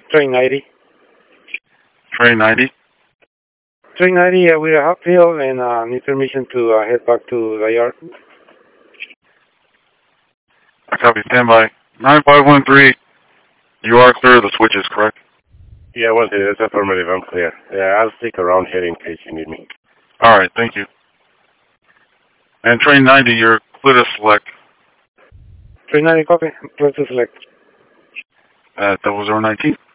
Train 90. Train 90? Train 90, we're uphill and need permission to head back to the yard. I copy, standby. 9513, you are clear, the switch is correct. Yeah, 1 city, that's affirmative, I'm clear. Yeah, I'll stick around here in case you need me. Alright, thank you. And train 90, you're clear to select. Train 90, copy. Clear to select. At 0019.